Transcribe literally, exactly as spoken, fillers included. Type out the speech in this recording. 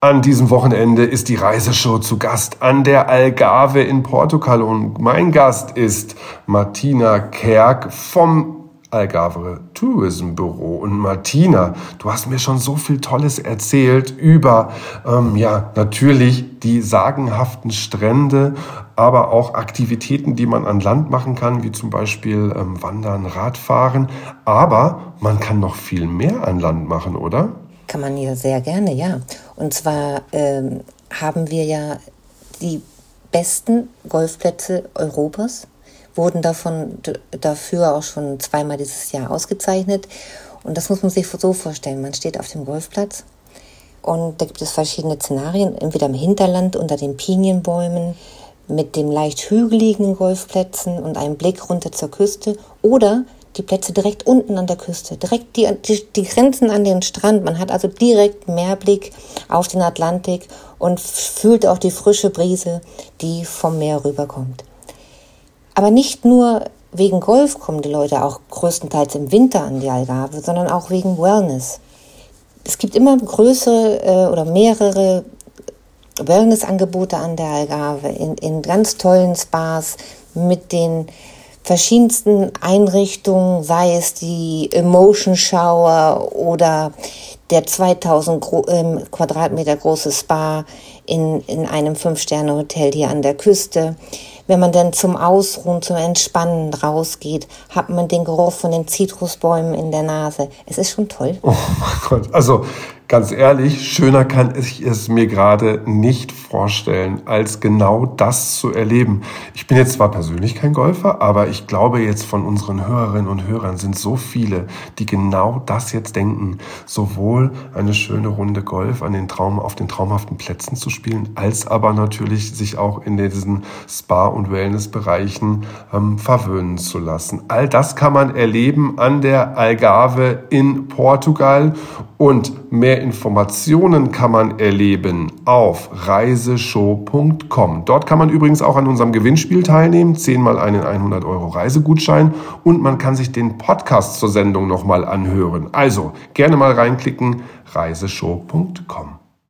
An diesem Wochenende ist die Reiseshow zu Gast an der Algarve in Portugal und mein Gast ist Martina Kerk vom Algarve Tourism Büro. Und Martina, du hast mir schon so viel Tolles erzählt über, ähm, ja, natürlich die sagenhaften Strände, aber auch Aktivitäten, die man an Land machen kann, wie zum Beispiel ähm, Wandern, Radfahren. Aber man kann noch viel mehr an Land machen, oder? Kann man ja sehr gerne, ja. Und zwar ähm, haben wir ja die besten Golfplätze Europas, wurden davon d- dafür auch schon zweimal dieses Jahr ausgezeichnet. Und das muss man sich so vorstellen. Man steht auf dem Golfplatz und da gibt es verschiedene Szenarien, entweder im Hinterland unter den Pinienbäumen, mit dem leicht hügeligen Golfplätzen und einem Blick runter zur Küste oder die Plätze direkt unten an der Küste, direkt die, die, die Grenzen an den Strand. Man hat also direkt Meerblick auf den Atlantik und fühlt auch die frische Brise, die vom Meer rüberkommt. Aber nicht nur wegen Golf kommen die Leute auch größtenteils im Winter an die Algarve, sondern auch wegen Wellness. Es gibt immer größere äh, oder mehrere Wellnessangebote an der Algarve in, in ganz tollen Spas mit den verschiedensten Einrichtungen, sei es die Emotion Shower oder der zweitausend Gro- ähm, Quadratmeter große Spa in, in einem Fünf-Sterne-Hotel hier an der Küste. Wenn man dann zum Ausruhen, zum Entspannen rausgeht, hat man den Geruch von den Zitrusbäumen in der Nase. Es ist schon toll. Oh mein Gott, also ganz ehrlich, schöner kann ich es mir gerade nicht vorstellen, als genau das zu erleben. Ich bin jetzt zwar persönlich kein Golfer, aber ich glaube jetzt von unseren Hörerinnen und Hörern sind so viele, die genau das jetzt denken. Sowohl eine schöne Runde Golf an den Traum, auf den traumhaften Plätzen zu spielen, als aber natürlich sich auch in diesen Spa- und Wellnessbereichen ähm, verwöhnen zu lassen. All das kann man erleben an der Algarve in Portugal und mehr Informationen kann man erleben auf reiseshow punkt com. Dort kann man übrigens auch an unserem Gewinnspiel teilnehmen, zehnmal einen hundert Euro Reisegutschein und man kann sich den Podcast zur Sendung nochmal anhören. Also gerne mal reinklicken, reiseshow punkt com.